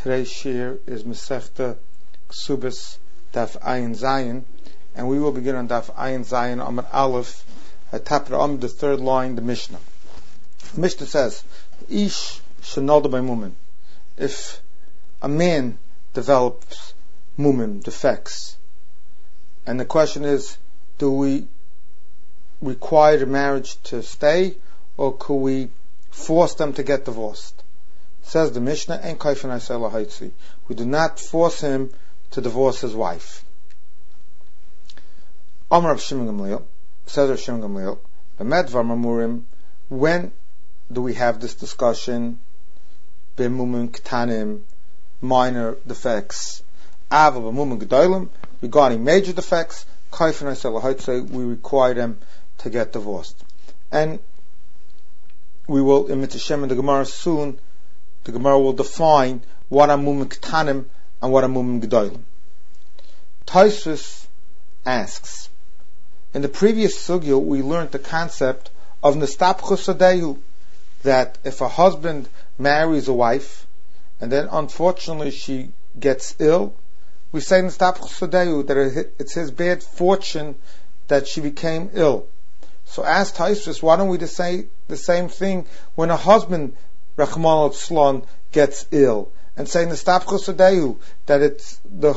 Today's shir is Masechta Ksubas Daf Ayin Zayin, and we will begin on Daf Ayin Zayin Amar Aleph at top of the third line, the Mishnah. The Mishnah says, Ish shenolda by mumin. If a man develops mumin, defects, and the question is, do we require the marriage to stay, or could we force them to get divorced? Says the Mishnah, "En kaifin aseh lahaitzi." We do not force him to divorce his wife. Amar Rav Shimon Gamliel, says Rav Shimon Gamliel, "B'medvar mamurim." When do we have this discussion? B'mumin ketanim, minor defects. Ava b'mumin gedolim, regarding major defects. Kaifin aseh lahaitzi, we require them to get divorced. And we will, in Mitzvah in the Gemara soon, the Gemara will define what are mumin ketanim and what are mumin gedolim. Tosfos asks, in the previous sugya we learned the concept of nestapchus adehu, that if a husband marries a wife and then unfortunately she gets ill, we say nestapchus adehu, that it's his bad fortune that she became ill. So ask Tosfos, why don't we just say the same thing when a husband, Rachmana litzlan, gets ill, and say nestapchus adehu, that it's the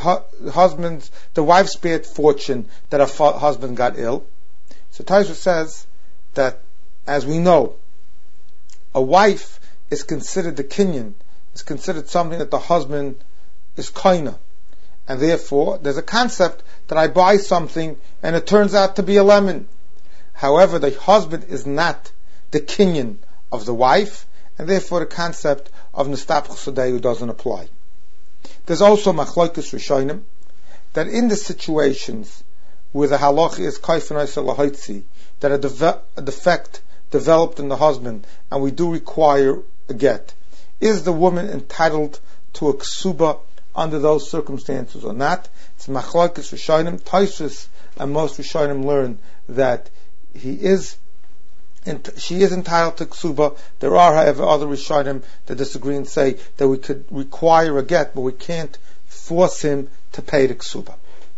wife's bad fortune that her husband got ill. So Tosfos says that, as we know, a wife is considered the kinyan, is considered something that the husband is kaina, and therefore there's a concept that I buy something and it turns out to be a lemon. However, the husband is not the kinyan of the wife, and therefore the concept of nestapchus adehu doesn't apply. There's also machlokes rishonim, that in the situations where the halacha is kaifin aseh lahaitzi, that a defect developed in the husband, and we do require a get, is the woman entitled to a ksuba under those circumstances or not? It's machlokes rishonim. Tosfos and most rishonim learn that she is entitled to ksuba. There are, however, other rishonim that disagree and say that we could require a get, but we can't force him to pay the ksuba.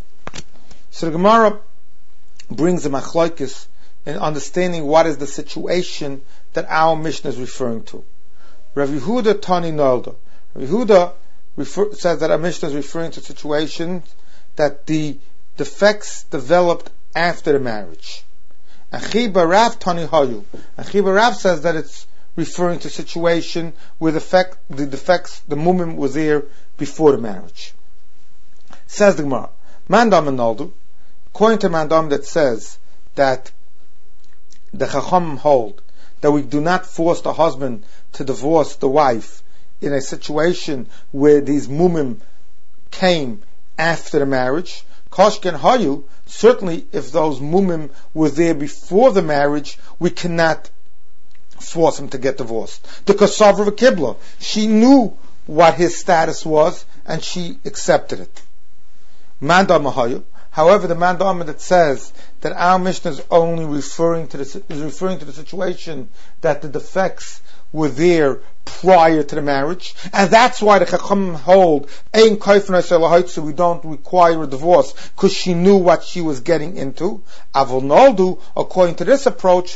So the Gemara brings the machlokes in understanding what is the situation that our Mishnah is referring to. Rav Yehuda Tani Nolda. Rav Yehuda says that our Mishnah is referring to situations that the defects developed after the marriage. And Chiba Rav Tani Hayu. And Chiba Rav says that it's referring to a situation where the defects, the mumim was there before the marriage. Says the Gemara, Mandam and Noldu, according to Mandam, that says that the Chacham hold that we do not force the husband to divorce the wife in a situation where these mumim came after the marriage. Koshken Hayu, certainly if those mumim were there before the marriage, we cannot force him to get divorced. The Kosover of Kibla, she knew what his status was and she accepted it. Manda Mahayu, however, the Mandama that says that our Mishnah is only referring to the situation that the defects were there prior to the marriage, and that's why the Chacham hold ein kaifin aseh lahaitzi, we don't require a divorce because she knew what she was getting into. Avol noldu, according to this approach,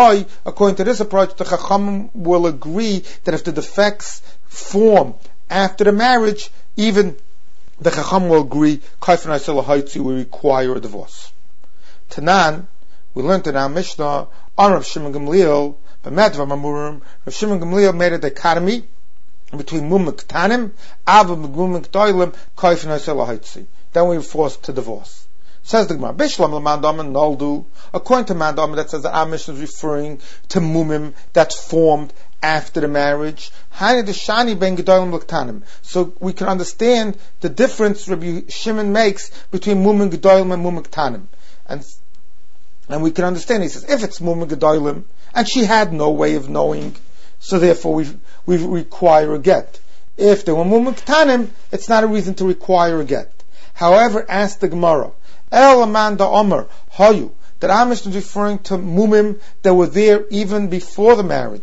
the Chacham will agree that if the defects form after the marriage, even the Chacham will agree kaifin aseh lahaitzi, we require a divorce. Tanan, we learned in our Mishnah on Rav Shimon Gamliel, Rav Shimon Gamliel made a dichotomy between mumin ketanim, ava mumin gedolim, kaifin aseh lahaitzi. Then we were forced to divorce. Says the Gemara, Bishlam l'mandam and noldu. According to Mandam, that says that our Mishnah is referring to mumim that formed after the marriage. Hani deshani ben gedolim l'ketanim. So we can understand the difference Rabbi Shimon makes between mumin gedolim and mumin ketanim. And we can understand, he says, if it's mumin gedolim, and she had no way of knowing, so therefore we require a get. If there were mumin ketanim, it's not a reason to require a get. However, ask the Gemara, El Amanda Omer Hayu, that our Mishnah is referring to mumim that were there even before the marriage.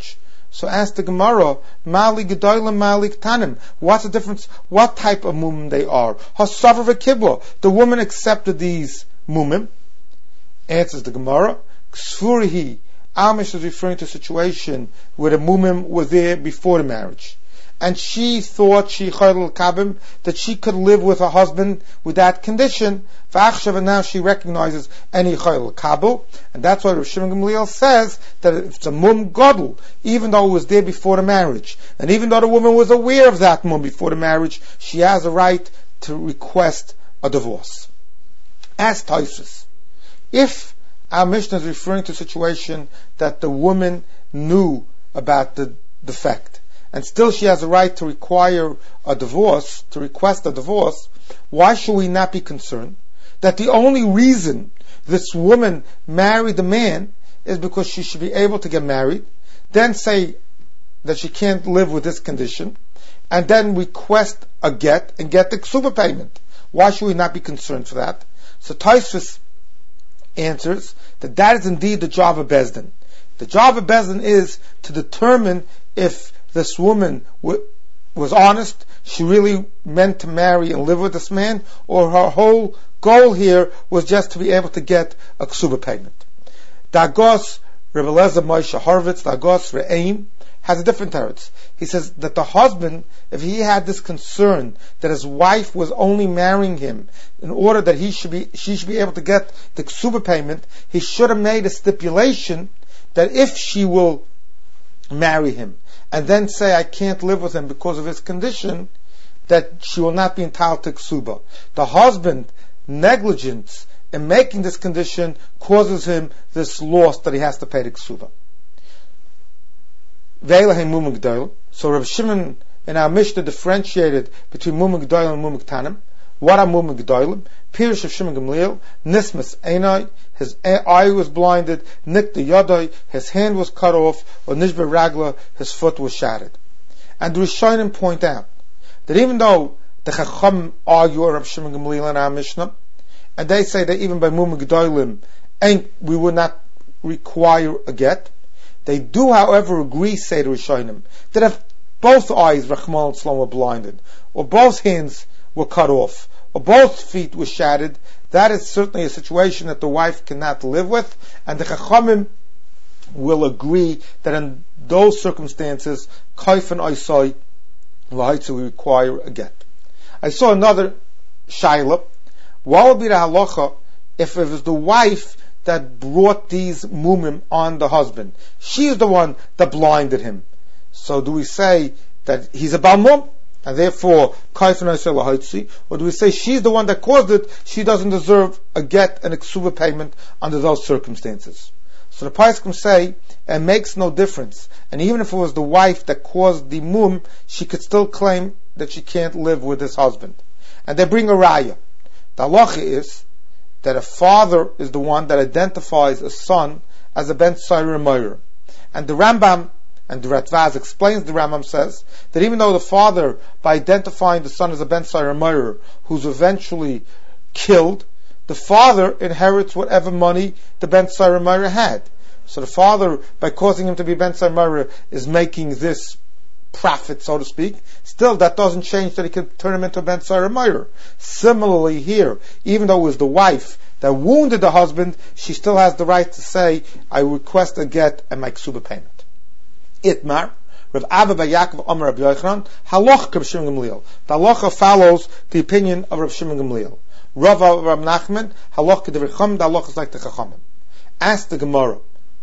So ask the Gemara, Mali Gedolim, Mali Ktanim. What's the difference? What type of mumim they are? Hasavar v'kibla. The woman accepted these mumim. Answers the Gemara, Ksfurihi. Amish is referring to a situation where the mumim were there before the marriage. And she thought that she could live with her husband with that condition. And now she recognizes any chayil kabel, and that's why Rav Shimon Gamliel says that if it's a mum gadol, even though it was there before the marriage, and even though the woman was aware of that mum before the marriage, she has a right to request a divorce. As Taisus, if our Mishnah is referring to a situation that the woman knew about the defect, and still she has a right to require a divorce, to request a divorce, why should we not be concerned that the only reason this woman married the man is because she should be able to get married, then say that she can't live with this condition, and then request a get and get the ksuba payment? Why should we not be concerned for that? So Tosfos answers that is indeed the job of Beis Din. The job of Beis Din is to determine if this woman was honest, she really meant to marry and live with this man, or her whole goal here was just to be able to get a ksuba payment. Dagos Rebbe Eliezer Moshe Horowitz, Dagos Re'ein, has a different teretz. He says that the husband, if he had this concern that his wife was only marrying him in order that she should be able to get the ksuba payment, he should have made a stipulation that if she will marry him and then say, I can't live with him because of his condition, that she will not be entitled to ksuba. The husband, negligence in making this condition causes him this loss that he has to pay the ksuba. So Rav Shimon in our Mishnah differentiated between mumim gedolim and mumim ktanim. What are mumim gedolim? Pirush of Shimon Gamliel, nismas einai, his eye was blinded, nikta yadai, his hand was cut off, or nishber ragla, his foot was shattered. And the Rishonim point out that even though the Chacham argue Rav Shimon Gamliel in our Mishnah, and they say that even by mumim gedolim, we would not require a get, they do, however, agree, say the Rishonim, that if both eyes, Rachman and were blinded, or both hands were cut off, or both feet were shattered, that is certainly a situation that the wife cannot live with, and the Chachamim will agree that in those circumstances, Kaif and Isai will require a get. I saw another Shaila. What would be the halacha if it was the wife that brought these mumim on the husband? She is the one that blinded him. So do we say that he's a balmum, and therefore kaif and Isai lahaitzi, or do we say she's the one that caused it, she doesn't deserve a get and a ksuba payment under those circumstances? So the Paiskim say it makes no difference, and even if it was the wife that caused the mum, she could still claim that she can't live with this husband. And they bring a raya. The halacha is that a father is the one that identifies a son as a ben tzayir moira. And the Rambam and the Ratvaz explains, the Rambam says, that even though the father, by identifying the son as a ben tzayir moira, who's eventually killed, the father inherits whatever money the ben tzayir moira had. So the father, by causing him to be ben tzayir moira, is making this profit, so to speak. Still, that doesn't change that he can turn him into a ben tzayir moira. Similarly here, even though it was the wife that wounded the husband, she still has the right to say, I request a get and my ksuba payment. Itmar, Rav Abba bar Yaakov Amar Rabbi Yochanan, halacha Rav Shimon Gamliel. The halacha follows the opinion of Rav Shimon Gamliel. Rav Nachman, halacha Devrei Chacham, the halacha is like the Chachamim. Ask the Gemara,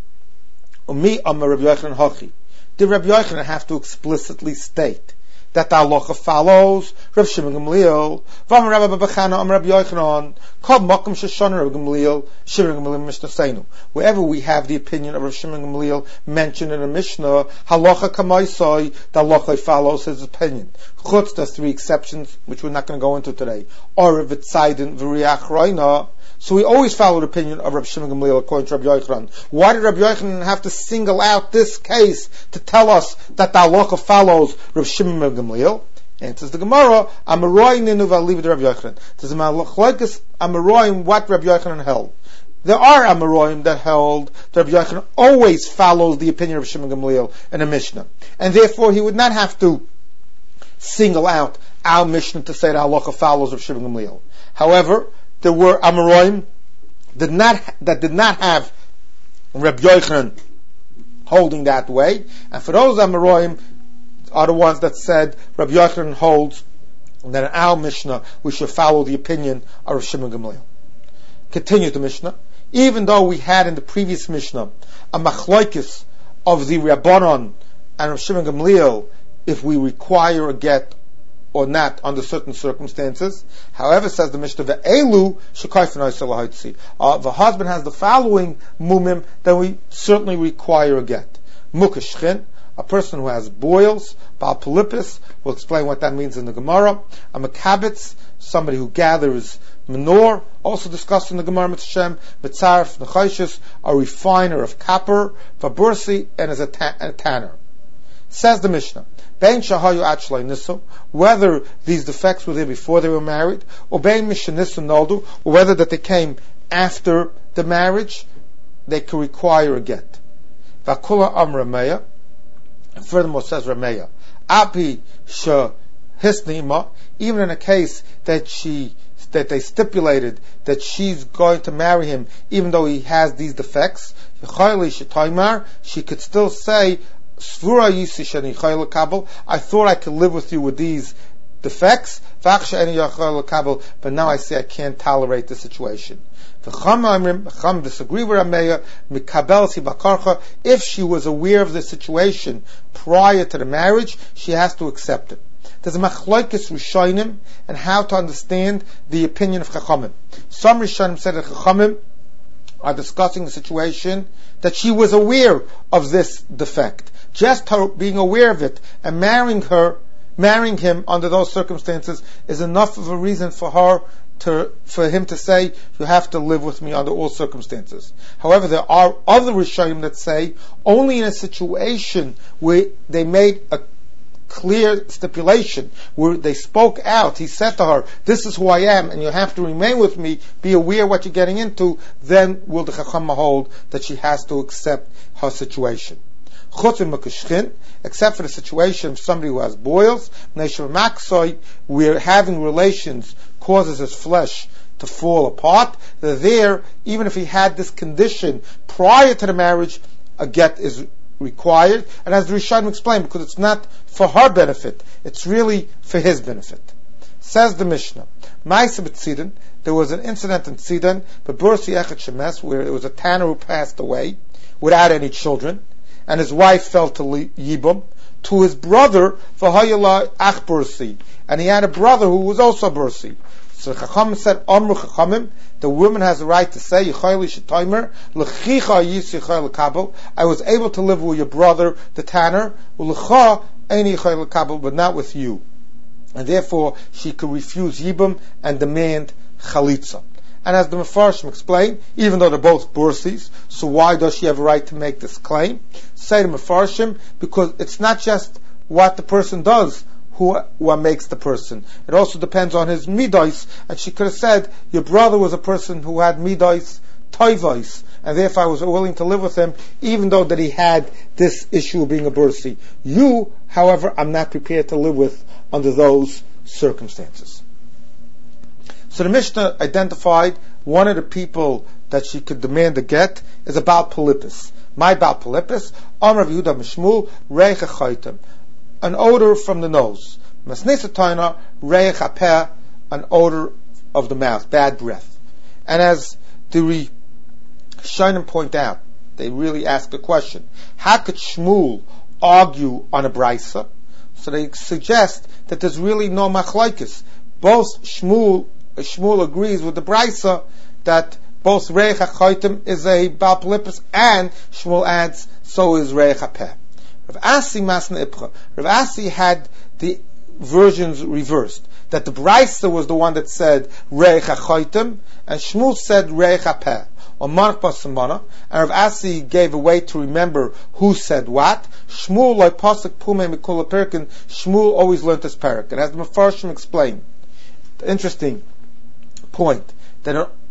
Umi Amar Rabbi Yochanan Hachi. Did Rabbi Yochanan have to explicitly state that the halacha follows Rav Shimon Gamliel? V'amar Rabbi Bechana Amar Rabbi Yochanan, Kol Makom Sheshana Rabbi Gamliel, Shimon Gamliel Mishnah Seinu. Wherever we have the opinion of Rav Shimon Gamliel mentioned in a Mishnah, halacha kamaisai, the halacha follows his opinion. Chutz, there's three exceptions which we're not going to go into today. Or v'tzaydin v'riach roina. So we always follow the opinion of Rabbi Shimon Gamliel according to Rabbi Yochanan. Why did Rabbi Yochanan have to single out this case to tell us that the halacha follows Rabbi Shimon Gamliel? Answers the Gemara, Amaroy ninu v'aliv de Rabbi Yochanan. There's a machlokes Amaroy what Rabbi Yochanan held. There are Amoraim that held that Rabbi Yochanan always follows the opinion of Shimon Gamliel in a Mishnah, and therefore he would not have to single out our Mishnah to say that halacha follows of Shimon Gamliel. However, there were Amoraim that did not have Rabbi Yochanan holding that way, and for those Amoraim are the ones that said Rabbi Yochanan holds that in our Mishnah we should follow the opinion of Shimon Gamliel. Continues the Mishnah. Even though we had in the previous Mishnah a machlokes of the Rabbanon and of Shimon Gamliel if we require a get or not under certain circumstances, however, says the Mishnah, ve'elu shekayfenai salahitzi. If a husband has the following mumim, then we certainly require a get. Mukashchin, a person who has boils, Baal Polypus, we'll explain what that means in the Gemara. A Makabitz, somebody who gathers manure, also discussed in the Gemara Mitzvah, Mitzaref, Nechayshis, a refiner of copper, Vabursi, and as a tanner. Says the Mishnah, Bein shahayu achlei nisu, whether these defects were there before they were married, or bein mishanisu noldu, or whether that they came after the marriage, they could require a get. Vakula Rameya, furthermore says Rameya, Api she hisnima, even in a case that they stipulated that she's going to marry him, even though he has these defects, she could still say, I thought I could live with you with these defects, but now I say I can't tolerate the situation. Disagree with Rameya, if she was aware of the situation prior to the marriage, she has to accept it. There's a machlokes Rishonim and how to understand the opinion of Chachamim. Some Rishonim said that Chachamim are discussing the situation that she was aware of this defect. Just her being aware of it and marrying him under those circumstances is enough of a reason for him to say, you have to live with me under all circumstances. However, there are other Rishonim that say only in a situation where they made a clear stipulation, where they spoke out, he said to her, this is who I am and you have to remain with me, be aware what you're getting into, then will the Chacham hold that she has to accept her situation. Except for the situation of somebody who has boils, where having relations causes his flesh to fall apart, there, even if he had this condition prior to the marriage, a get is required, and as the Rishonim explained, because it's not for her benefit, it's really for his benefit. Says the Mishnah, there was an incident in Sidon, where it was a tanner who passed away without any children, and his wife fell to Yibum, to his brother, and he had a brother who was also Bursi. So Chacham said, Amru Chachamim, the woman has the right to say, I was able to live with your brother, the tanner, but not with you. And therefore, she could refuse Yibum and demand Chalitza. And as the Mefarshim explained, even though they're both Bursis, so why does she have a right to make this claim? Say the Mefarshim, because it's not just what the person does who makes the person. It also depends on his midos, and she could have said, your brother was a person who had midos toivos, and therefore I was willing to live with him, even though that he had this issue of being a bursi. You, however, I'm not prepared to live with under those circumstances. So the Mishnah identified one of the people that she could demand a get is a Baal Polypus. My Baal Polypus, Amar Yehuda Mishmul, Reicha Chaitim, an odor from the nose. Masnesa Taina, Reicha Peh, an odor of the mouth, bad breath. And as the Rishonim point out, they really ask the question, how could Shmuel argue on a Braisa? So they suggest that there's really no machlokes. Both Shmuel agrees with the Braisa that both Reicha Chaitim is a Baal Polypus, and Shmuel adds, so is Reicha Peh. Rav Asi Masna Ipcha. Rav Asi had the versions reversed. That the Braisa was the one that said Reicha Chaitim, and Shmuel said Reicha Peh. Or Mark Basamana, and Rav Asi gave a way to remember who said what. Shmuel, like Pasuk Pume Mikula Perkin, Shmuel always learned this parak. And as the Mefarshim explained, the interesting point, that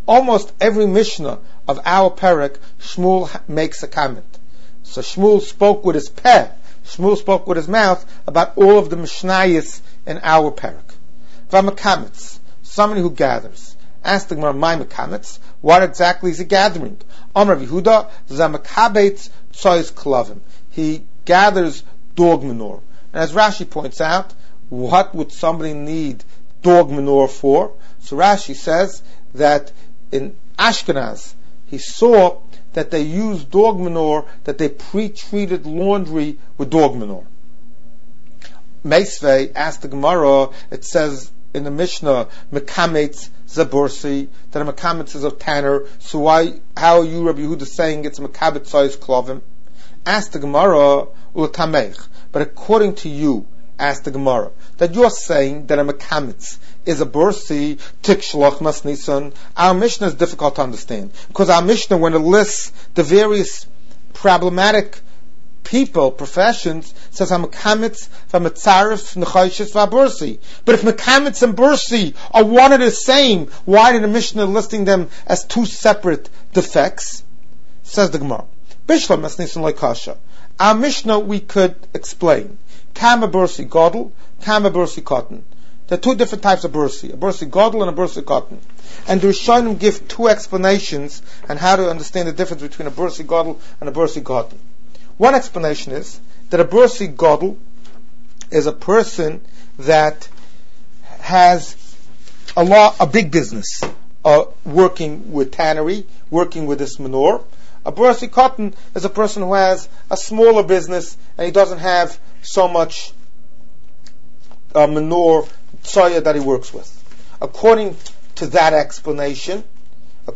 almost every Mishnah of our parak, Shmuel makes a comment. So Shmuel spoke with his peh, Shmuel spoke with his mouth about all of the Mishnayos in our parak. V'makamitz, somebody who gathers. Ask the Gemara, my makamitz, what exactly is he gathering? Amar Yehuda, zamakabetz tzoyz klavim. He gathers dog manure. And as Rashi points out, what would somebody need dog manure for? So Rashi says that in Ashkenaz, he saw that they used dog manure, that they pre-treated laundry with dog manure. Meisvei asked the Gemara, it says in the Mishnah, Mekametz Zabursi, that a Mekametz is a tanner, so how are you, Rabbi Yehuda, saying it's Mekabet size klovim? Asked the Gemara, Ulatamech, but according to you, asked the Gemara, that you're saying that a Mekametz is a bursi, tikshloch mas nisan. Our Mishnah is difficult to understand, because our Mishnah, when it lists the various problematic people, professions, says ha-mekamitz va-metzaref nechayshis va-bursi. But if mekamitz and bursi are one and the same, why did the Mishnah listing them as two separate defects? Says the Gemara. Bishlam mas nisan loikasha. Our Mishnah we could explain. Kama bursi godel, kama bursi cotton. There are two different types of bursi, a bursi godel and a bursi cotton. And the Rishonim give two explanations on how to understand the difference between a bursi godel and a bursi cotton. One explanation is that a bursi godel is a person that has a big business, working with tannery, working with this manure. A bursi cotton is a person who has a smaller business and he doesn't have so much manure, soya that he works with. According to that explanation, the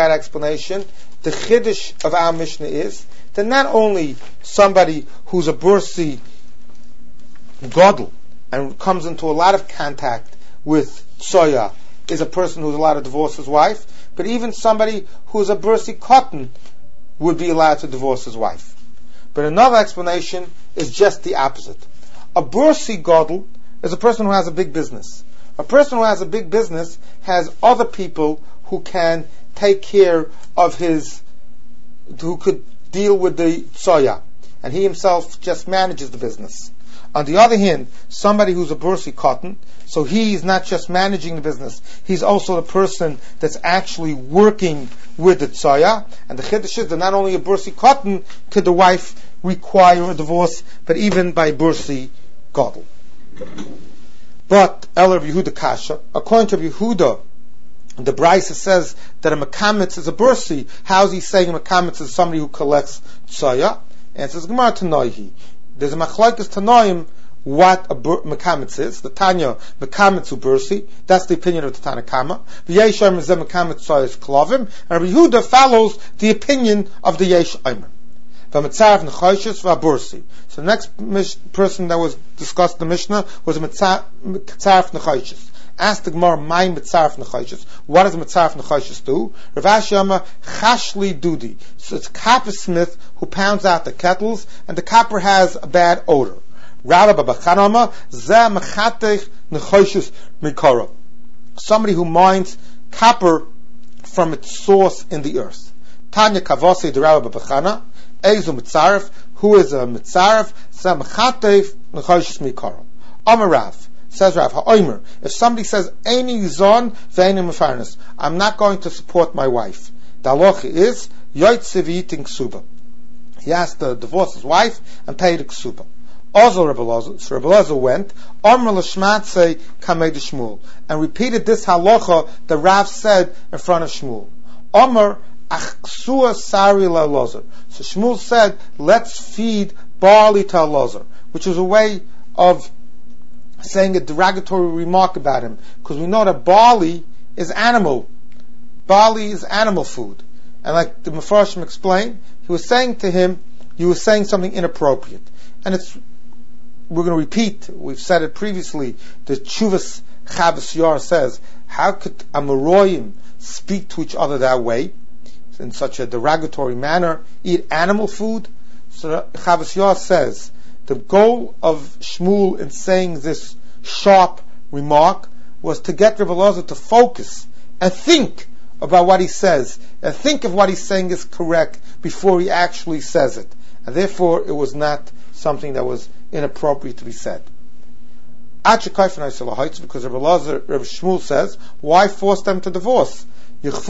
chiddush of our Mishnah is that not only somebody who's a bursi godel and comes into a lot of contact with soya is a person who's allowed to divorce his wife, but even somebody who's a bursi cotton would be allowed to divorce his wife. But another explanation is just the opposite. A bursi godel is a person who has a big business. A person who has a big business has other people who can take care of who could deal with the soya, and he himself just manages the business. On the other hand, somebody who's a bursi cotton, so he's not just managing the business, he's also the person that's actually working with the soya, and the chiddush is that not only a bursi cotton could the wife require a divorce, but even by bursi godel. But El Rav Yehuda Kasha, according to Rav Yehuda, the Brisa says that a mekamitz is a bursi. How is he saying a mekamitz is somebody who collects soya? Answers Gemara Tanoihi. There's a machlokes Tanoim what a mekamitz is. The Tanya mekamitz u bursi. That's the opinion of the Tanna Kama. The Yesh Omer is mekamitz soya is klovim, and Rav Yehuda follows the opinion of the Yesh Omer. So the next person that was discussed in the Mishnah was a Mitzaref Nechayshis. Ask the Gemara, my Mitzaref Nechayshis. What does Mitzaref Nechayshis do? Rav Ashi Amar Chashli Dudi. So it's a coppersmith who pounds out the kettles, and the copper has a bad odor. Rabbi Babachan Amar Zeh Mechatech Nechayshis Mikara. Somebody who mines copper from its source in the earth. Tanya Kavasi the Rabbi Babachana. Ezu Mitzaref, who is a Mitzaref, Samchatev Nechayshis Mikara. Amar Rav, says Rav, Ha'omer, if somebody says, Eini Zon Ve'eini Mefarnes, I'm not going to support my wife. The halacha is, Yoitze v'yitin ksuba. He has to divorce his wife and pay the ksuba. Also Rebbe Elazar went, Amar l'shmatzei kamei de Shmuel, and repeated this halacha that Rav said in front of Shmuel. Amar Achsua Sari LaLazar. So Shmuel said, let's feed barley to Elazar, which is a way of saying a derogatory remark about him, because we know that barley is animal. Barley is animal food. And like the Mefarshim explained, he was saying to him, you were saying something inappropriate. And we're going to repeat, we've said it previously, the Chuvas Chavas Yar says, how could Amoroyim speak to each other that way? In such a derogatory manner, eat animal food. So Chavas Yar says the goal of Shmuel in saying this sharp remark was to get Rebbe Elazar to focus and think about what he says, and think if what he's saying is correct before he actually says it. And therefore, it was not something that was inappropriate to be said. Because Rabbi Shmuel says, why force them to divorce? If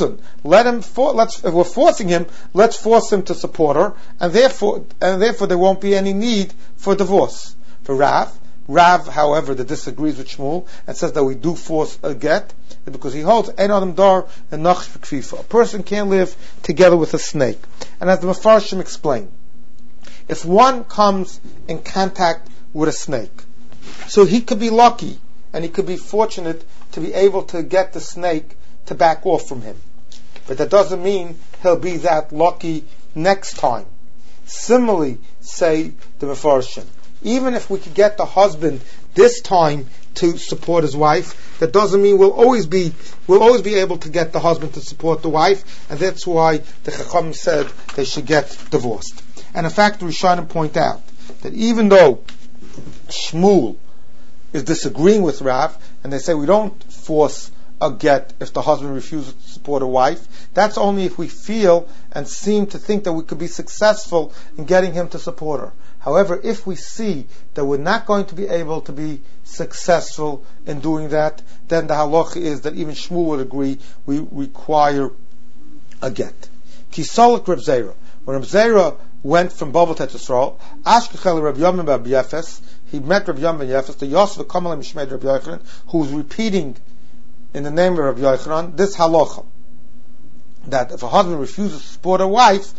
we're forcing him, let's force him to support her, and therefore there won't be any need for divorce. For Rav, however, that disagrees with Shmuel and says that we do force a get, because he holds ein adam dar and nachsh b'kfifa. A person can't live together with a snake. And as the Mefarshim explain, if one comes in contact with a snake, so he could be lucky and he could be fortunate to be able to get the snake to back off from him. But that doesn't mean he'll be that lucky next time. Similarly, say the Mefarshim, even if we could get the husband this time to support his wife, that doesn't mean we'll always be able to get the husband to support the wife, and that's why the Chacham said they should get divorced. And in fact, the Rishonim point out that even though Shmuel is disagreeing with Rav, and they say we don't force a get if the husband refuses to support a wife, that's only if we feel and seem to think that we could be successful in getting him to support her. However, if we see that we're not going to be able to be successful in doing that, then the halacha is that even Shmuel would agree we require a get. Kisalek Reb Zera. When Reb Zera went from Bavel to Yisrael, Ashkechel Reb Yom ben Yefes, he met Reb Yom ben Yefes, the Yosef Kamal Mishmed Reb Yochanan, who was repeating in the name of Reb Yochanan this halacha, that if a husband refuses to support a wife,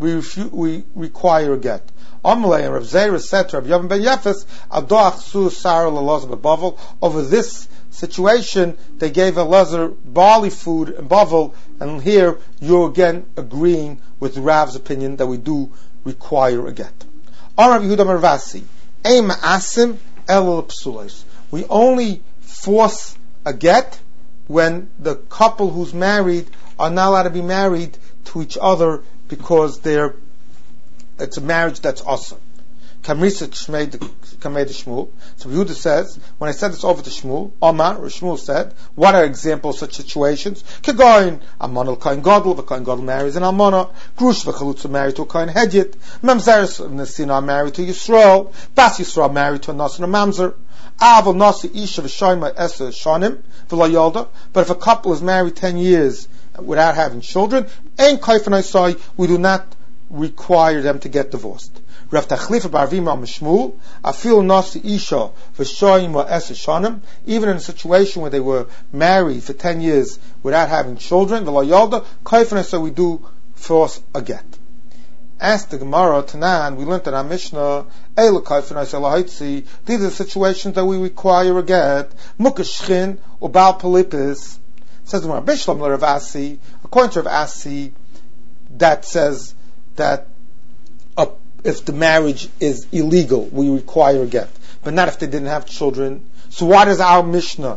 we require a get. Amalei and Reb Zera said to Reb Yom ben Yefes, Adoach su sar l'lazar b'Bavel. Over this situation, they gave Elazar barley food in Bavel, and here you're again agreeing with Rav's opinion that we do require a get. Rav Yehuda Mervasi, ein ma'asim ela l'psulos. We only force a get when the couple who's married are not allowed to be married to each other because it's a marriage that's awesome. Kamrisa Kamei de Shmuel. So Yehuda says, when I said this over to Shmuel, Omar, or Shmuel said, what are examples of such situations? Kegoin, Amon Kohen Gadol, the Kohen Gadol marries an Almana, Grush v'Chalutza married to a Kohen Hedyot, Mamzeres of Nesina married to Yisrael, Bas Yisrael married to a Nasir Mamzer, Aval Nasi Isha v'Shoyma Esa Shonim, v'La Yolda. But if a couple is married 10 years without having children, Ein Kaifan Isai, we do not require them to get divorced. Rav Tachlifa bar Avima Mishmul, Afil Nasi Isha v'Shoyma Esa Shonim, even in a situation where they were married for 10 years without having children, v'La Yolda, Kaifan Isai, we do force a get. Asked the Gemara, Tanan, we learned in our Mishnah, these are the situations that we require a get. Mukashchin, or Baal Polypus. Says the Gemara, Bishlam Rav Asi, according to Rav Asi, that says that if the marriage is illegal, we require a get. But not if they didn't have children. So why does our Mishnah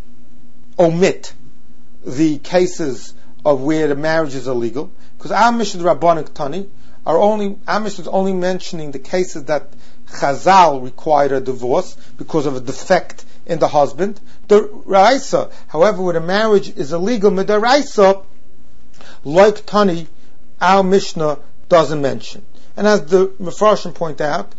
omit the cases of where the marriage is illegal? Because our Mishnah, Rabbanik Tani, our Mishnah is only mentioning the cases that Chazal required a divorce because of a defect in the husband. The Raisa, however, when a marriage is illegal, Midaraisa, like Tani, our Mishnah doesn't mention. And as the Mefarshim point out,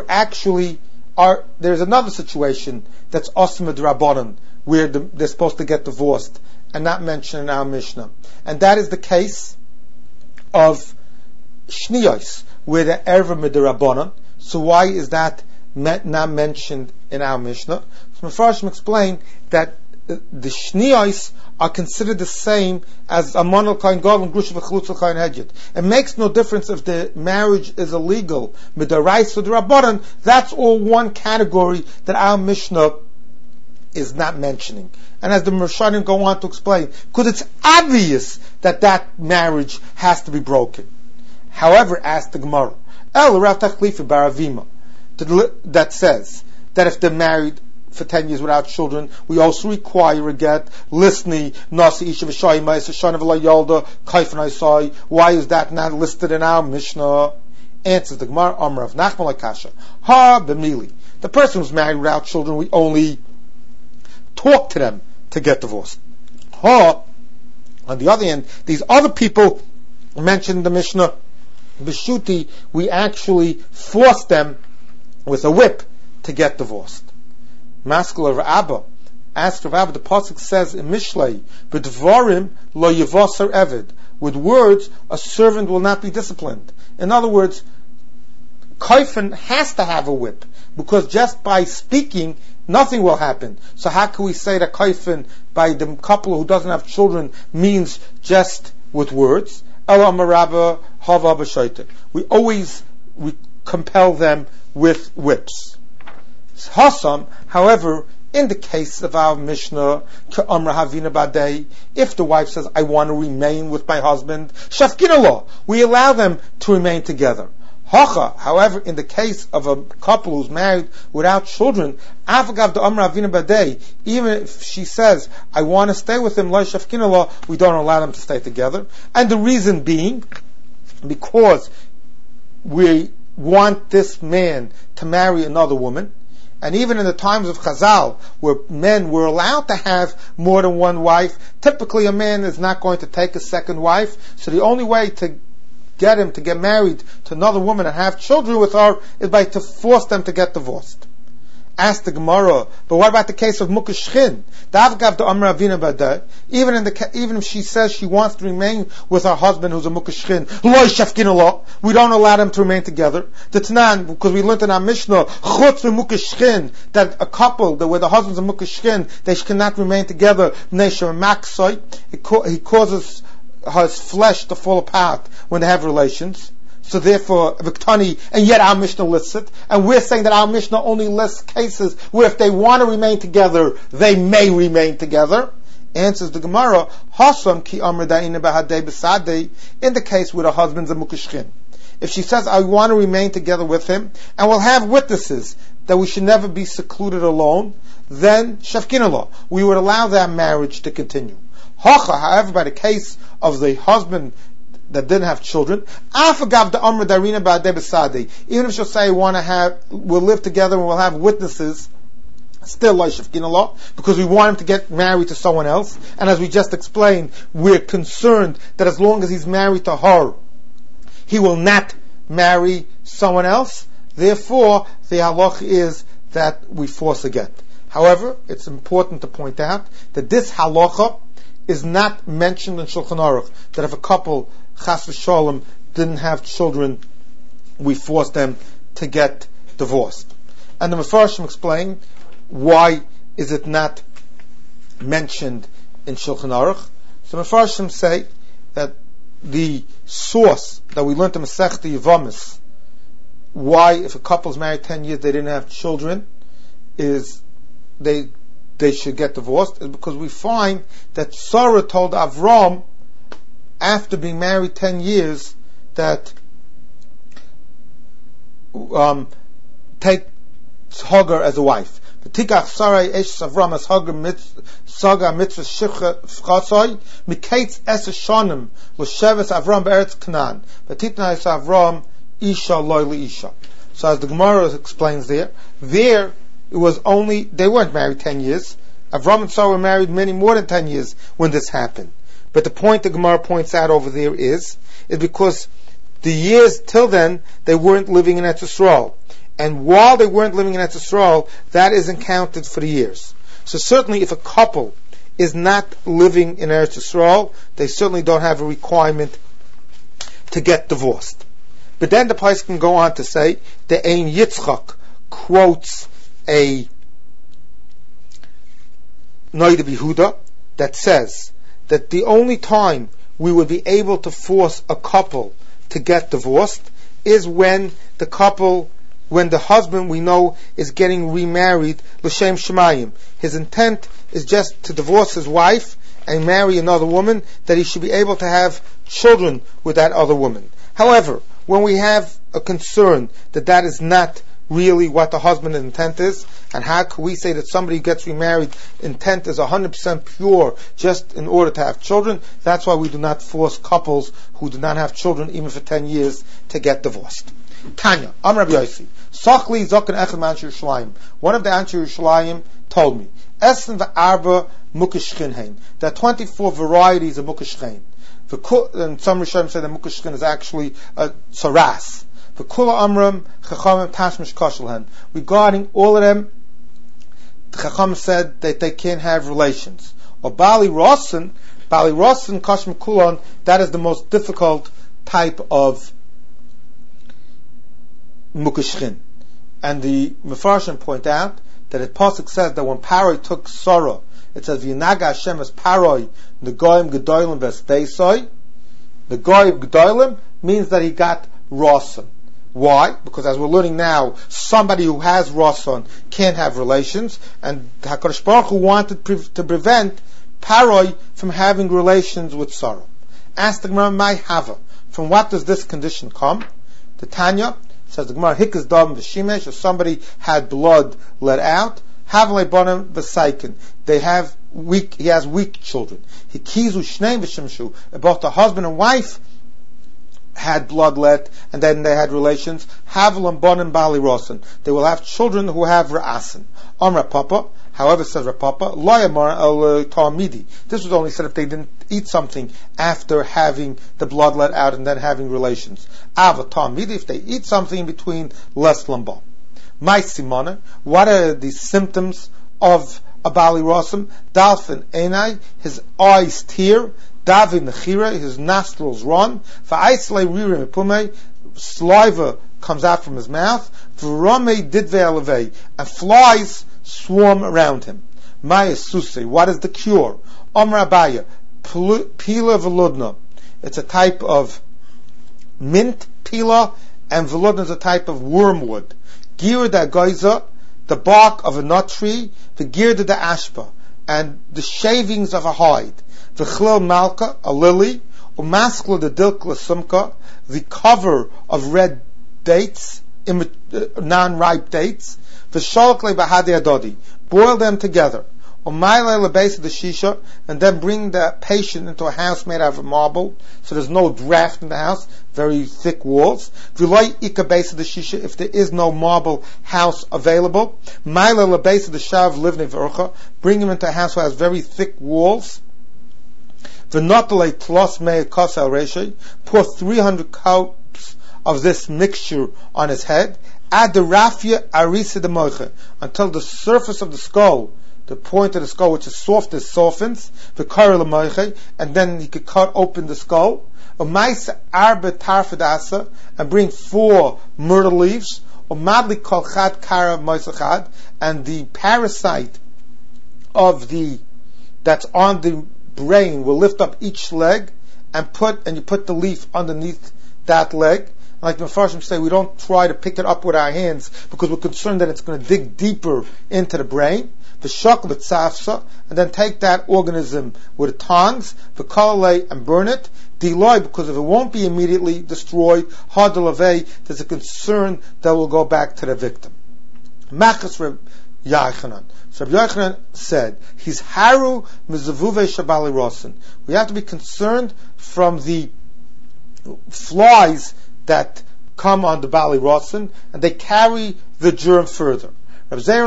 there's another situation that's Osma D'Rabbanan, where they're supposed to get divorced, and not mentioned in our Mishnah. And that is the case of Shniyos, where the Erva Mid'Rabbanan. So why is that not mentioned in our Mishnah? So Mefarshim explain that the Shniyos are considered the same as Amon al Kohen Gadol and Grush v'Chalutza Kohen Hedyot. It makes no difference if the marriage is illegal, Mid'Oraisa or D'Rabbanan. That's all one category that our Mishnah is not mentioning. And as the Mershanim go on to explain, because it's obvious that marriage has to be broken. However, asked the Gemara, El Rav Tachlifa bar Avima, that says that if they're married for 10 years without children, we also require a get. Listni, Nasi Isha V'Shai Ma'isa Shana V'la Yolda, Kaifan Isai. Why is that not listed in our Mishnah? Answers the Gemara, Amar of Nachman Lakasha. Ha B'mili. The person who's married without children, we only talk to them to get divorced. Ha On the other hand, these other people mentioned in the Mishnah, B'shuti, we actually force them with a whip to get divorced. Maskil of Abba asked Rav Abba, the pasuk says in Mishlei, "B'dvarim lo yivasar eved." With words, a servant will not be disciplined. In other words, Kaifin has to have a whip, because just by speaking, nothing will happen. So how can we say that Kaifin, by the couple who doesn't have children, means just with words? We always compel them with whips. Hasam, however, in the case of our Mishnah, if the wife says, I want to remain with my husband, shafkinallah, we allow them to remain together. Hacha, however, in the case of a couple who's married without children, even if she says, I want to stay with him, we don't allow them to stay together. And the reason being, because we want this man to marry another woman, and even in the times of Chazal, where men were allowed to have more than one wife, typically a man is not going to take a second wife, so the only way to get him to get married to another woman and have children with her is by to force them to get divorced. Ask the Gemara, but what about the case of Mukashchin? Even if she says she wants to remain with her husband who's a Mukashchin, we don't allow them to remain together. The Tanan, because we learned in our Mishnah, that a couple that where the husband's a Mukashchin, they cannot remain together. He causes his flesh to fall apart when they have relations. So therefore, Viktani, and yet our Mishnah lists it, and we're saying that our Mishnah only lists cases where if they want to remain together, they may remain together. Answers the Gemara, Hasam ki amr da'ina b'hadei b'sadei, in the case where the husband's a mukashchin. If she says, I want to remain together with him, and we'll have witnesses that we should never be secluded alone, then shafkinallah, we would allow that marriage to continue. Hacha, however, by the case of the husband that didn't have children, even if she'll say we'll live together and we'll have witnesses, still because we want him to get married to someone else, and as we just explained, we're concerned that as long as he's married to her, he will not marry someone else. Therefore, the halach is that we force a get. However, it's important to point out that this halacha is not mentioned in Shulchan Aruch, that if a couple chas v'sholem didn't have children, we forced them to get divorced. And the Mefarshim explain why is it not mentioned in Shulchan Aruch. So Mefarshim say that the source that we learned in Masechta Yevamis, why if a couple's married 10 years they didn't have children, is they should get divorced, is because we find that Sarah told Avram, after being married 10 years, that take Hagar as a wife. V'tikach Sarai eshes Avram as Hagar saga mitzvah shivcha chasoi miketz es shonim l'sheves Avram be'eretz Canaan v'titna es Avram isha loyli isha. So as the Gemara explains there it was only, they weren't married 10 years. Avram and Sarah were married many more than 10 years when this happened. But the point the Gemara points out over there is because the years till then, they weren't living in Eretz Yisrael. And while they weren't living in Eretz Yisrael, that isn't counted for the years. So certainly if a couple is not living in Eretz Yisrael, they certainly don't have a requirement to get divorced. But then the Pais can go on to say, the Ein Yitzchak quotes a Noida B'Yehuda that says that the only time we would be able to force a couple to get divorced is when the husband we know is getting remarried l'shem shemayim. His intent is just to divorce his wife and marry another woman, that he should be able to have children with that other woman. However, when we have a concern that is not really what the husband's intent is, and how can we say that somebody who gets remarried intent is 100% pure just in order to have children? That's why we do not force couples who do not have children even for 10 years to get divorced. Tanya, Amr Rabbi Yossi, Sachli Zokan Echad Anshe Yerushalayim. One of the Anshe Yerushalayim told me, Essen v'arba mukashchin hein. There are 24 varieties of mukashchin. And some Rishonim say that mukashchin is actually a saras. V'kula amram chachamim tashmish koshelhen. Regarding all of them, the chacham said that they can't have relations. Or Bali Rossen kashmir kulon, that is the most difficult type of mukashchin. And the Mefarshim point out that the pasuk says that when Paroi took Sarah, it says V'yinaga Hashem es Paroi Negoyim Gedolim V'Steisoi. Negoyim Gedolim means that he got Rasan. Why? Because as we're learning now, somebody who has Rasan can't have relations, and HaKadosh Baruch Hu wanted to prevent Paroi from having relations with Sarah. Ask the Gemara, my hava. From what does this condition come? The Tanya says the Gemara, hikas dam v'shimesh, if somebody had blood let out, havle bonim v'saikin. He has weak children. Hikizu shneim v'shimshu, both the husband and wife had blood let, and then they had relations. Havle bonim bali rosen. They will have children who have ra'asin. Amra Papa, however, says Rapapa, loyamar el ta'amidi. This was only said if they didn't eat something after having the blood let out and then having relations. Ava ta'amidi, if they eat something in between, less lamba. My simona, what are the symptoms of a bali rosim? Dalfin enai, his eyes tear. Davin nechira, his nostrils run. Va'aislei ririm epume, saliva comes out from his mouth. V'romei didve alevei, and flies swarm around him. Maya Susi, what is the cure? Omra Abaya, Pila Veludna. It's a type of mint, Pila, and Veludna is a type of wormwood. Gir da Goiza, the bark of a nut tree, the Gir da Ashpa, and the shavings of a hide. The Chlil Malka, a lily, Umaskla the Dilkla Sumka, the cover of red dates, non-ripe dates. Boil them together. And then bring the patient into a house made out of marble, so there's no draft in the house, very thick walls. If there is no marble house available, bring him into a house that has very thick walls. Pour 300 cups of this mixture on his head. Add the rafia arisa de moiche, until the surface of the skull, the point of the skull which is softest, softens. The karel moiche, and then he could cut open the skull. Umaisa arbe tarfadasa, and bring 4 myrtle leaves. Umadli kolchad kara moisachad, and the parasite that's on the brain will lift up each leg, and you put the leaf underneath that leg. Like the Mefarshim say, we don't try to pick it up with our hands because we're concerned that it's going to dig deeper into the brain. The shak v'tzafsa, and then take that organism with the tongs, the kalalei, and burn it. Deloy, because if it won't be immediately destroyed, hadalavei, there's a concern that will go back to the victim. Machas Reb Yochanan. So Reb Yochanan said, he's haru mizavuve shabali rosin. We have to be concerned from the flies that come on the Bali Rosin, and they carry the germ further. Rav Zeir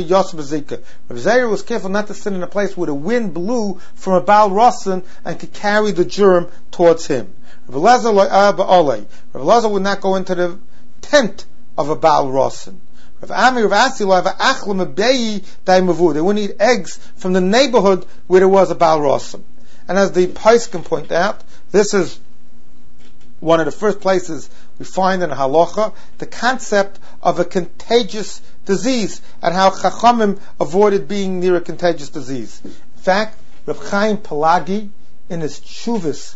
was careful not to sit in a place where the wind blew from a Bal Rosin and could carry the germ towards him. Rav Elazar would not go into the tent of a Bal Rosin. They wouldn't eat eggs from the neighborhood where there was a Bal Rosin. And as the Paiskim point out, this is one of the first places we find in Halacha the concept of a contagious disease and how Chachamim avoided being near a contagious disease. In fact, Reb Chaim Pelagi, in his Tshuvas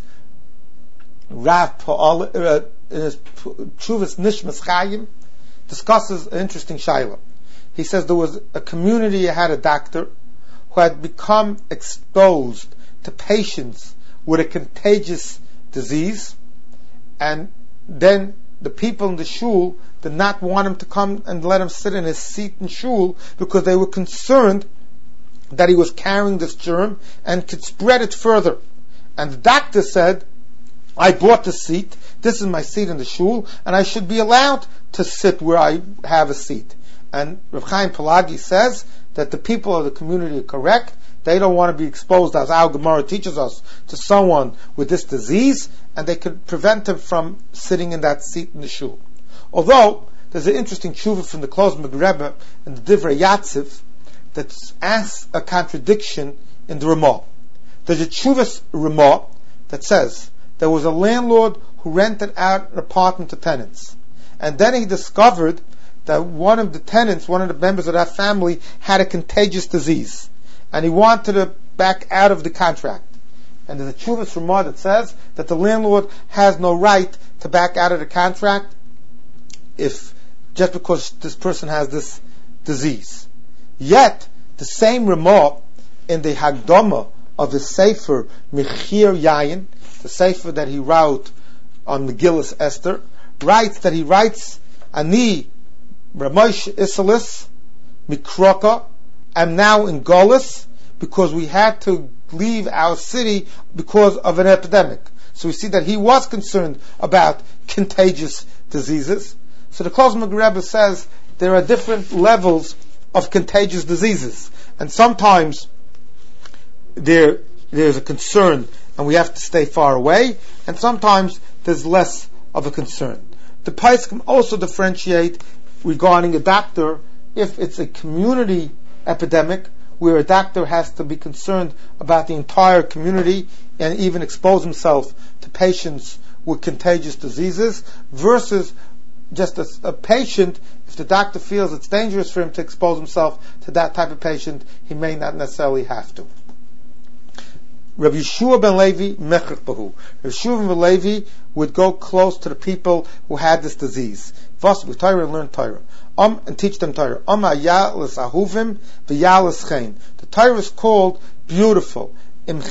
Nishmas Chaim, discusses an interesting shaila. He says there was a community that had a doctor who had become exposed to patients with a contagious disease, and then the people in the shul did not want him to come and let him sit in his seat in shul because they were concerned that he was carrying this germ and could spread it further. And the doctor said, I bought the seat, this is my seat in the shul, and I should be allowed to sit where I have a seat. And Rav Chaim Pelagi says that the people of the community are correct. They don't want to be exposed, as our Gemara teaches us, to someone with this disease, and they could prevent him from sitting in that seat in the shul. Although, there's an interesting tshuva from the Klozmer Rebbe and the Divrei Yatziv that asks a contradiction in the Ramah. There's a tshuva Ramah that says there was a landlord who rented out an apartment to tenants, and then he discovered that one of the tenants, one of the members of that family, had a contagious disease, and he wanted to back out of the contract. And there's a Chuvas Ramah that says that the landlord has no right to back out of the contract if just because this person has this disease. Yet, the same Ramah in the Hagdama of the Sefer Mechir Yayin, the Sefer that he wrote on Megillas Esther, writes Ani Ramosh Isalis Mikroka, I'm now in Golis because we had to leave our city because of an epidemic. So we see that he was concerned about contagious diseases. So the Klozmer Rebbe says there are different levels of contagious diseases, and sometimes there's a concern and we have to stay far away, and sometimes there's less of a concern. The Poskim also differentiate regarding a doctor if it's a community epidemic where a doctor has to be concerned about the entire community and even expose himself to patients with contagious diseases, versus just a patient. If the doctor feels it's dangerous for him to expose himself to that type of patient, he may not necessarily have to. Rabbi Yeshua ben Levi mechach bahu. Rabbi Yeshua ben Levi would go close to the people who had this disease. Vos with Torah and learn Torah. And teach them Torah. The Torah is called beautiful. If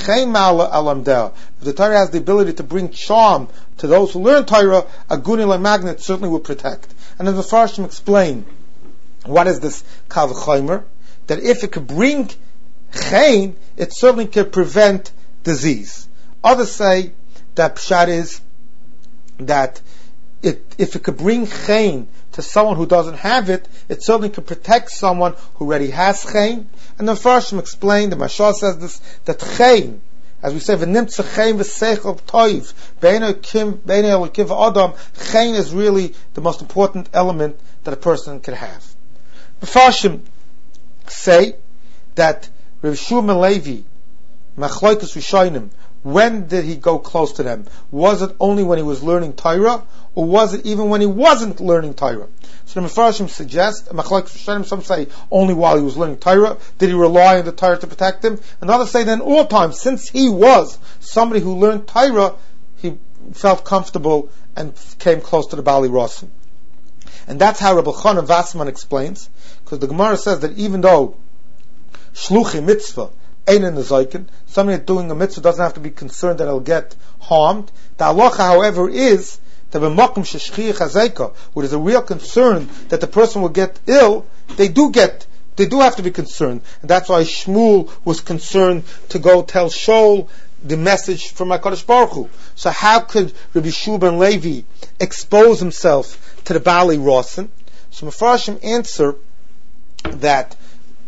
the Torah has the ability to bring charm to those who learn Torah, a guni magnet certainly will protect. And as the Farshim explain, what is this Kal V'chomer? That if it could bring chen, it certainly could prevent disease. Others say that pshat is that if it could bring chen to someone who doesn't have it, it certainly could protect someone who already has chen. And the Farshim explained, the Mashal says this, that chen, as we say, v'nimtza chen v'seichel toiv, b'nei elokim v'adam, chen is really the most important element that a person can have. The Farshim say that Rav Yeshua ben Levi, Machloikus Rishonim, when did he go close to them? Was it only when he was learning Torah, or was it even when he wasn't learning Torah? So the Mefarshim suggest, Machloikus Rishonim, some say only while he was learning Torah. Did he rely on the Torah to protect him? And others say that in all times, since he was somebody who learned Torah, he felt comfortable and came close to the Bali Rosim. And that's how Rabbi Chanan Vassman explains, because the Gemara says that even though Shluchi mitzvah ain't in the Zaykin, somebody doing a mitzvah doesn't have to be concerned that he'll get harmed. The halacha, however, is that b'makom sheshchiyah chazeka, where there's a real concern that the person will get ill, they do have to be concerned. And that's why Shmuel was concerned to go tell Shaul the message from HaKadosh Baruch Hu. So how could Rabbi Yeshua ben Levi expose himself to the Bali Rosin? So Mefarshim answer that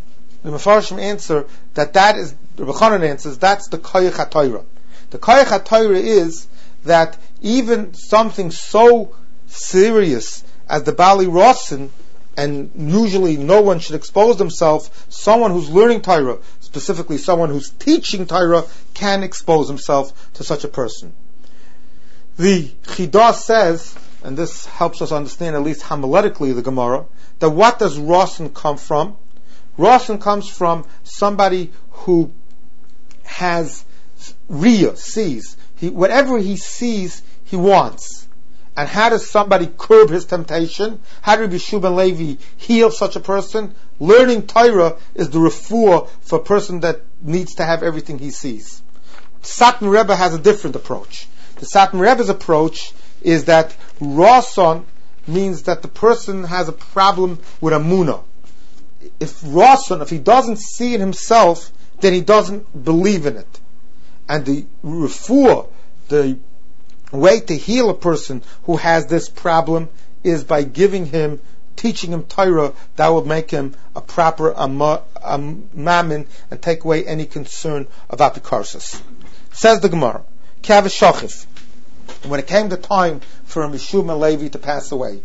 is, Rabbi Chanan answers, that's the Koyach HaTorah. The Koyach HaTorah is that even something so serious as the Bali Rosin, and usually no one should expose themselves, someone who's learning Torah, specifically someone who's teaching Torah, can expose himself to such a person. The Chidah says, and this helps us understand at least homiletically the Gemara, that what does Rosin come from? Rosin comes from somebody who has Riyah, sees. Whatever he sees, he wants. And how does somebody curb his temptation? How does Rabbi Yeshua ben Levi heal such a person? Learning Torah is the refuah for a person that needs to have everything he sees. Satmar Rebbe has a different approach. The Satmar Rebbe's approach is that Rosin means that the person has a problem with Amunah. If he doesn't see it himself, then he doesn't believe in it. And the refuah, the way to heal a person who has this problem, is by giving him teaching him Torah that will make him a proper mammon and take away any concern of apikarsis. Says the Gemara, Kavashachif. When it came the time for Mishum and Levi to pass away,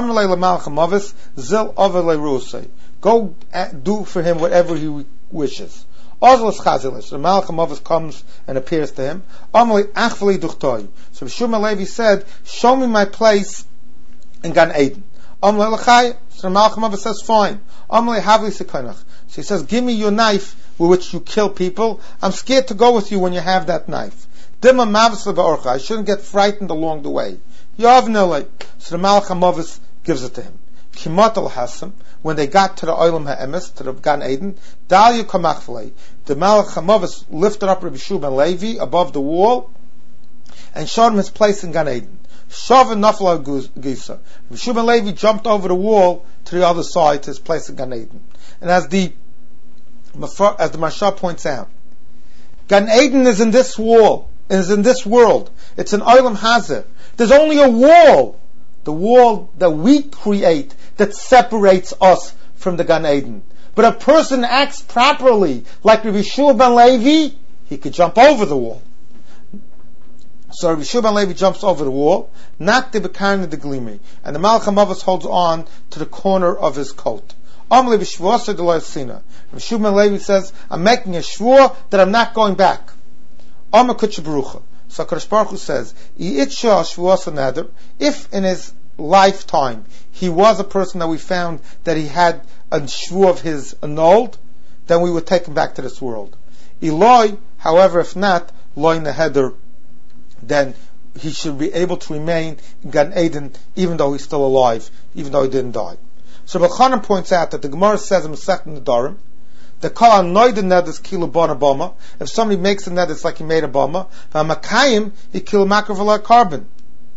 go do for him whatever he wishes. The Malach HaMavis comes and appears to him. So Mishum and Levi said, show me my place in Gan Eden. So the Malach HaMavis says, fine. So he says, give me your knife with which you kill people. I'm scared to go with you when you have that knife. I shouldn't get frightened along the way. So the Malach HaMavis gives it to him. When they got to the Olam HaEmes, to the Gan Eden, the Malach HaMavis lifted up Rabbi Shub and Levi above the wall and showed him his place in Gan Eden. Shav and Nafla Gisa. Rabbi Shub and Levi jumped over the wall to the other side to his place in Gan Eden. And as the Mashah points out, Gan Eden is in this wall, is in this world. It's an Olam Hazeh. There's only a wall, the wall that we create, that separates us from the Gan Eden. But a person acts properly, like Rabbi Shua ben Levi, he could jump over the wall. So Rabbi Shua ben Levi jumps over the wall, not the Bekarna de Glimi, and the Malach HaMavis holds on to the corner of his coat. Rabbi Shua ben Levi says, I'm making a shvur that I'm not going back. So HaKadosh Baruch Hu says, if in his lifetime he was a person that we found that he had a shvur of his annulled, then we would take him back to this world. Eloi, however, if not, loy neheder, then he should be able to remain in Gan Eden even though he's still alive, even though he didn't die. So Belchanan points out that the Gemara says in Masechet Nedarim, the kol anoid ned is kilu bon abama. If somebody makes a ned, it's like he made a bama. V'amakayim, he kill makrav carbon.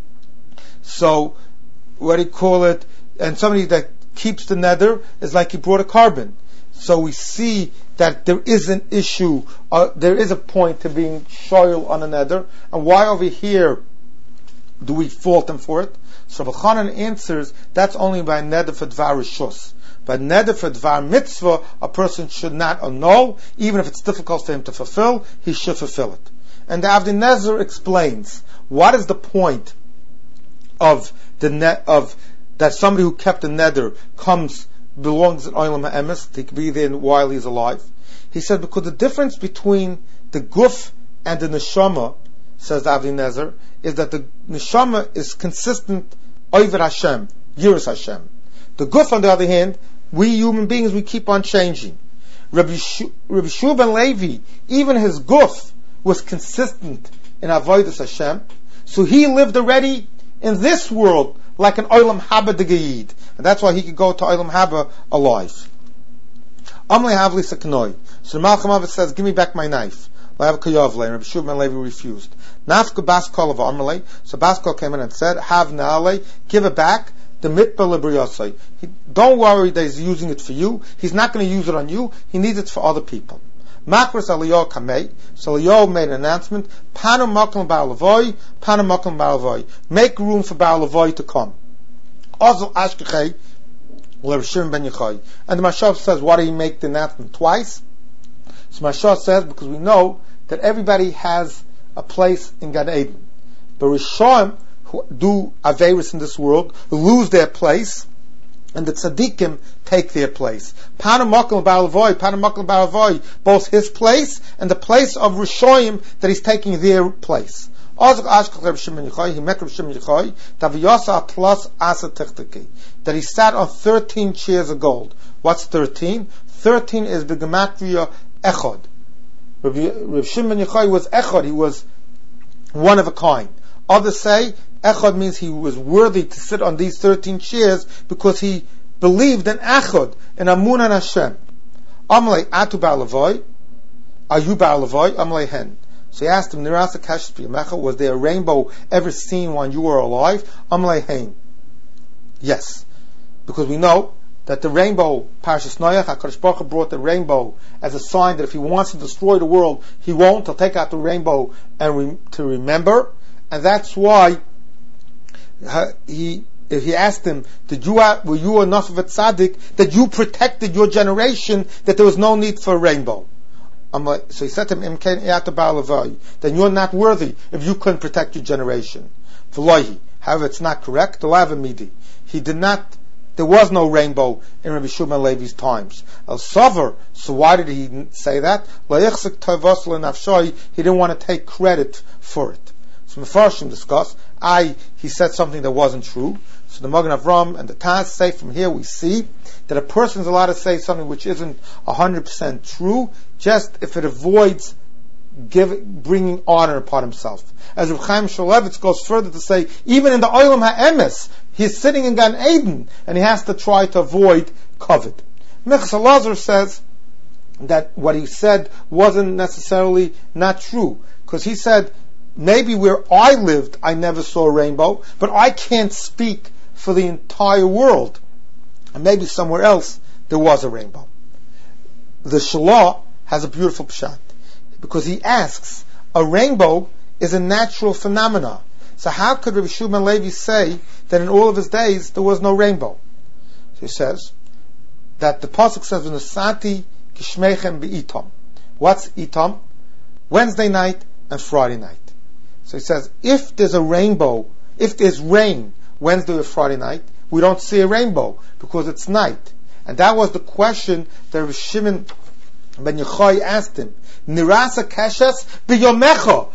So, what do you call it? And somebody that keeps the nether is like he brought a carbon. So we see that there is an issue, there is a point to being shoyal on a nether. And why over here do we fault him for it? So Belchanan answers, that's only by neder for dvar rishus. But neder for dvar mitzvah, a person should not annul, even if it's difficult for him to fulfill, he should fulfill it. And the Avnei Nezer explains, what is the point of that somebody who kept a neder belongs in Olam HaEmes, he could be there while he's alive. He said, because the difference between the guf and the neshama, says the Avnei Nezer, is that the neshama is consistent over Hashem, Yiras Hashem. The guf, on the other hand, we human beings, we keep on changing. Rabbi Shua ben Levi, even his guf was consistent in Avodas Hashem, so he lived already in this world like an Olam Haba de Geyid, and that's why he could go to Olam Haba alive. Amle Havli Saknoi. So the Malach HaMavis says, give me back my knife. And Rabbi Shua ben Levi refused. Nafka Baskol of Amrle. So Baskol came in and said, Hav Naale, give it back. The mitba libriyosai. Don't worry that he's using it for you. He's not going to use it on you. He needs it for other people. Makras Aliyahu Kamei. So Aliyahu made an announcement. Panu Maklam Ba'alavoi. Panu Maklam Ba'alavoi. Make room for Ba'alavoi to come. Also Ashkechei. L'Rishim ben Yechai. And the Mashal says, why did he make the announcement twice? So Mashal says, because we know that everybody has a place in Gan Eden. But Rishonim, who do Averis in this world, lose their place, and the Tzaddikim take their place. Panamakal Ba'alavoi, both his place and the place of Rishonim that he's taking their place. That he sat on 13 chairs of gold. What's 13? 13 is the Gematria Echad. Rav Shimon Yochai was Echad, he was one of a kind. Others say Echad means he was worthy to sit on these 13 chairs because he believed in Echad, in Amun and Hashem. Amalei Atu Ba'alavoi, are you Ba'alavoi? Amalei Hen. So he asked him, Nirasa Kashas Piyamecha, was there a rainbow ever seen when you were alive? Amalei Hen. Yes. Because we know that the rainbow, Parashas Noach, HaKadosh Baruch Hu brought the rainbow as a sign that if he wants to destroy the world, he won't. He'll take out the rainbow and to remember. And that's why he if he asked him, were you enough of a tzaddik that you protected your generation, that there was no need for a rainbow? So he said to him, then you're not worthy if you couldn't protect your generation. However, it's not correct. He did not. There was no rainbow in Rabbi Shimon Levi's times. So why did he say that? He didn't want to take credit for it. So Mefarshim discuss. He said something that wasn't true. So the Magen Avram and the Taz say from here we see that a person is allowed to say something which isn't 100% true, just if it avoids bringing honor upon himself. As Reb Chaim Shmulevitz goes further to say, even in the Olam HaEmes, he's sitting in Gan Eden and he has to try to avoid kavod. Minchas Elazar says that what he said wasn't necessarily not true, because he said, maybe where I lived I never saw a rainbow, but I can't speak for the entire world, and maybe somewhere else there was a rainbow. The Shalah has a beautiful pshat, because he asks, a rainbow is a natural phenomena, so how could Rabbi Shimon Levi say that in all of his days there was no rainbow? So he says that the pasuk says, "V'nasati kishmeichem be'itom." What's itom? Wednesday night and Friday night. So he says, if there's a rainbow, if there's rain Wednesday or Friday night, we don't see a rainbow because it's night. And that was the question that Rabbi Shimon ben Yochai asked him. Nirasa kashes biyomecha.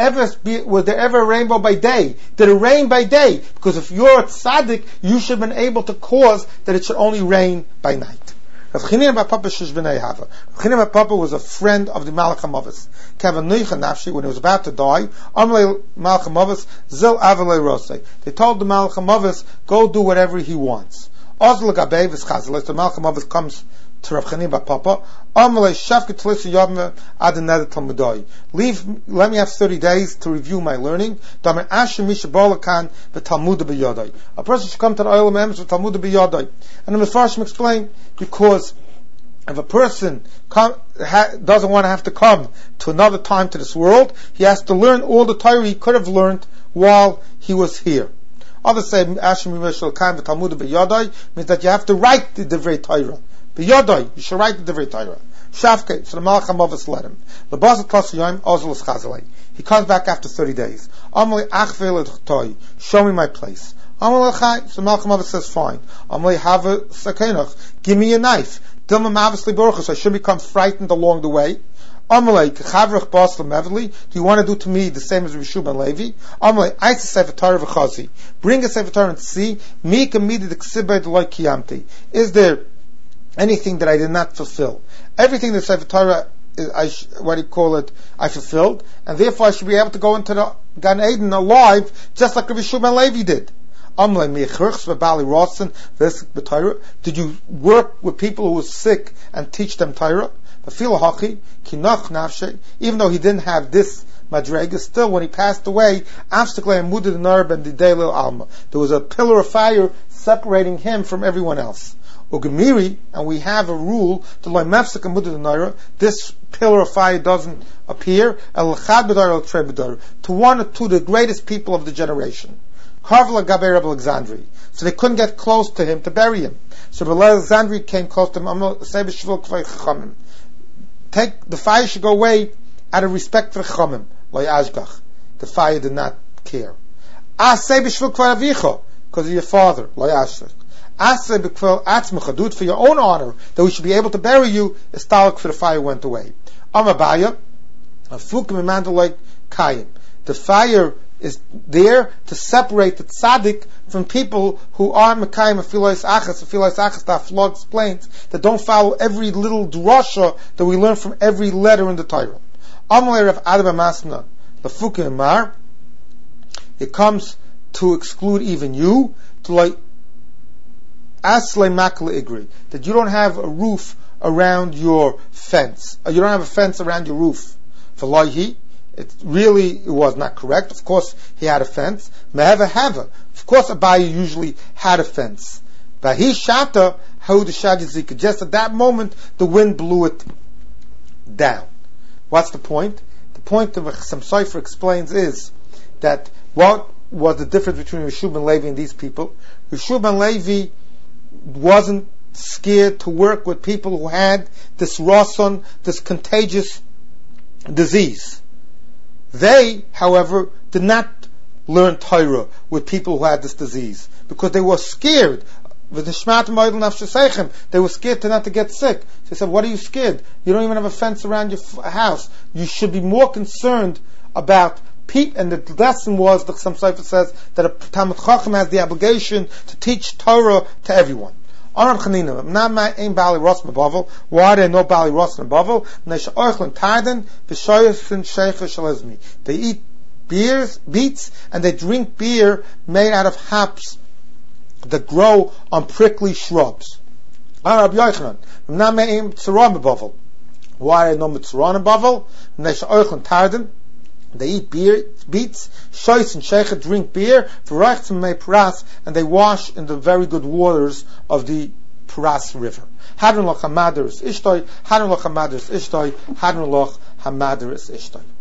Was there ever a rainbow by day? Did it rain by day? Because if you're a tzaddik, you should have been able to cause that it should only rain by night. Rav Chanina bar Papa Shishbnei Hava. Rav Chanina bar Papa was a friend of the Malach HaMavis. Kevin Nuicha Nafshi, when he was about to die, Amrei Malach HaMavis, Zil Avalei Rosei. They told the Malach HaMavis, go do whatever he wants. Ozl Gabei V'schazal. The Malach HaMavis comes to Rav Chanina bar Papa. Amrei Shafke Tlisha Yavme Adened Talmudai. Let me have 30 days to review my learning. Damer Asher Misha Bolakan v'Talmud b'Yodai. A person should come to the Olam HaEmes with Talmud b'Yodai. And the Mefarshim explain, because if a person doesn't want to have to come to another time to this world, he has to learn all the Torah he could have learned while he was here. Others say, Ashim Yimeshal Kaim v'Talmud b'Yodai means that you have to write the Divrei Torah. B'Yodai, you should write the Divrei Torah. Shavke, so the Malach HaMavis let him. He comes back after 30 days. Show me my place. So the Malach HaMavis says, fine. Give me a knife. I should become frightened along the way. Do you want to do to me the same as Rabbi Shimon Levi? Bring a Sefer Torah and see. Is there anything that I did not fulfill? Everything that Sefer Torah I fulfilled, and therefore I should be able to go into the Gan Eden alive, just like Rabbi Shimon Levi did. Did you work with people who were sick and teach them Torah? Even though he didn't have this madrega, still when he passed away, there was a pillar of fire separating him from everyone else. And we have a rule, this pillar of fire doesn't appear to one or two of the greatest people of the generation. So they couldn't get close to him to bury him. So Alexandria came close to him. The fire should go away out of respect for Chachamim. The fire did not care. Because of your father. Do it for your own honor, that we should be able to bury you. Istalik for the fire went away. The fire is there to separate the tzaddik from people who are mekayim afilos achas. Afilos achas, the Aflog explains, that don't follow every little drasha that we learn from every letter in the Torah. It comes to exclude even you, to like aslei makla igri, that you don't have a roof around your fence. You don't have a fence around your roof. For loihi, it was not correct. Of course, he had a fence. Meheva heva. Of course, Abaye usually had a fence. But he shata how the shagizika. Just at that moment, the wind blew it down. What's the point? The point that Chassam Sofer explains is that what was the difference between Rishub ben Levi and these people. Rishub ben Levi wasn't scared to work with people who had this rason, this contagious disease. They, however, did not learn Torah with people who had this disease because they were scared. They were scared to not to get sick. They said, what are you scared? You don't even have a fence around your house. You should be more concerned about people. And the lesson was, the Chassam Sofer says, that a Talmid Chacham has the obligation to teach Torah to everyone. Aram Chanina, Nama ain't Bali Ross Mabavel. Why they know Bali Ross Mabavel? Nesha Orchlan Tarden, Vishoyasin Sheikha Shalazmi. They eat beets, and they drink beer made out of hops that grow on prickly shrubs. Arab Yochanan, Nama ain't Tzaron Mabavel. Why they know Tzaron Mabavel? Nesha Orchlan Tarden. They eat beets, shoys and sheikha drink beer, and they wash in the very good waters of the Paras River. Hadron loch hamadris ishtoi, hadron loch hamadris ishtoi, hadron loch hamadris ishtoi.